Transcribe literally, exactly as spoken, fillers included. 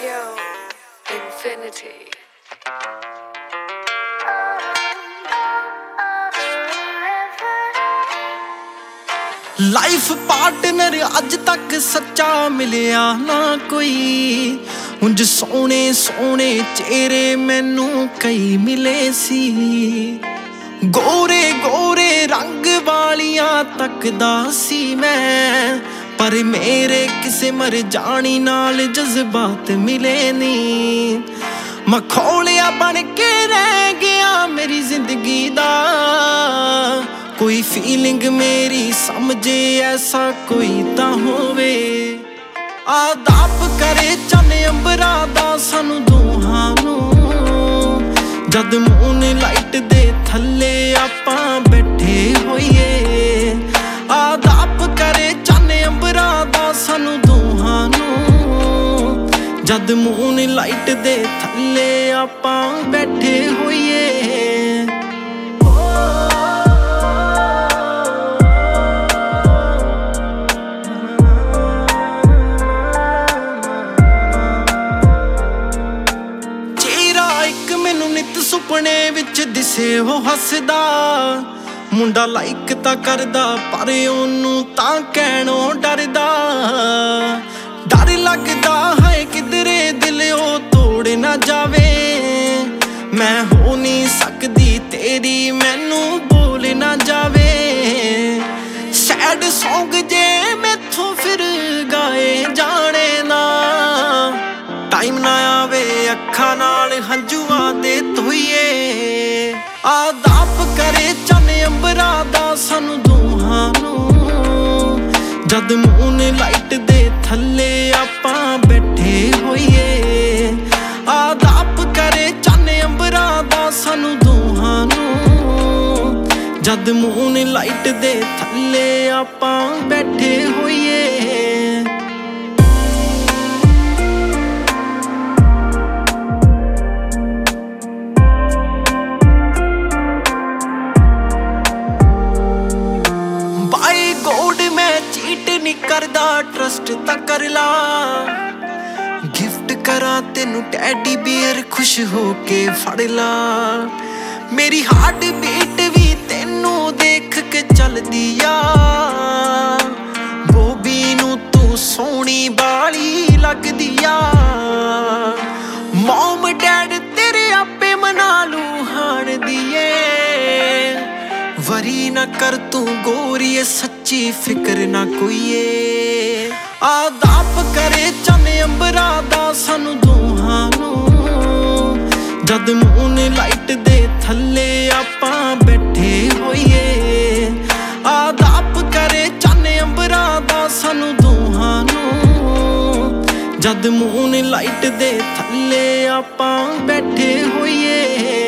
Yo, infinity. Life partner अज तक सच्चा मिलिया ना कोई। उंज सोने सोने चेहरे मैनू कई मिले सी। गोरे गोरे रंग वालियां तकदा सी मैं, पर मेरे किसे मर जानी नाल जज्बात मिले नी। मखौलिया बन के रह गया मेरी जिंदगी दा, कोई फीलिंग मेरी समझे ऐसा कोई तां होवे। आदाप करे चन अंबरा दा सानू दोहां नू, जद मून लाइट दे थल्ले आपां बैठे होइए। आदाप करे चन अंबरा दा सानू दोहां नू, जद मून लाइट दे थल्ले आपां बैठे होइए। सुपने विच दिसे वो हसदा, मुंडा लाइक तां करदा पर ओनू तां कहणों डरदा। डर लगदा है किधरे दिल ओ तोड़ ना जावे, मैं हो नहीं सकदी तेरी मैनू बोल ना जावे। सैड सॉन्ग जे मैथों फिर गाए जाने ना, टाइम ना आवे अखां नाल हंजुआं दे धोइए। आदाप करे चन अंबरा दा सानू दोहां नू, जद मून लाइट दे थल्ले आपां बैठे होइए। आदाप करे चन अंबरा दा सानू दोहां नू, जद मून लाइट दे थल्ले आपां बैठे होइए। करदा ट्रस्ट तां कर ला, गिफ्ट करा तेनू टैडी बियर खुश होके फड़ ला। मेरी हार्ट बीट भी तेनू देख के चलदी आ, बोबी नू तू सोहनी बाली लगदी आ। मॉम डैड तेरे आपे मना लू हाण दिए, वरी ना कर तू गोरीए सच्ची फिक्र ना कोईए। आदाप करे चन अंबरा दा सानू दोहां नू, जद मून लाइट दे थल्ले आपां बैठे होइए। आदाप करे चन अंबरा दा सानू दोहां नू, जद मून लाइट दे थल्ले आपां बैठे होइए।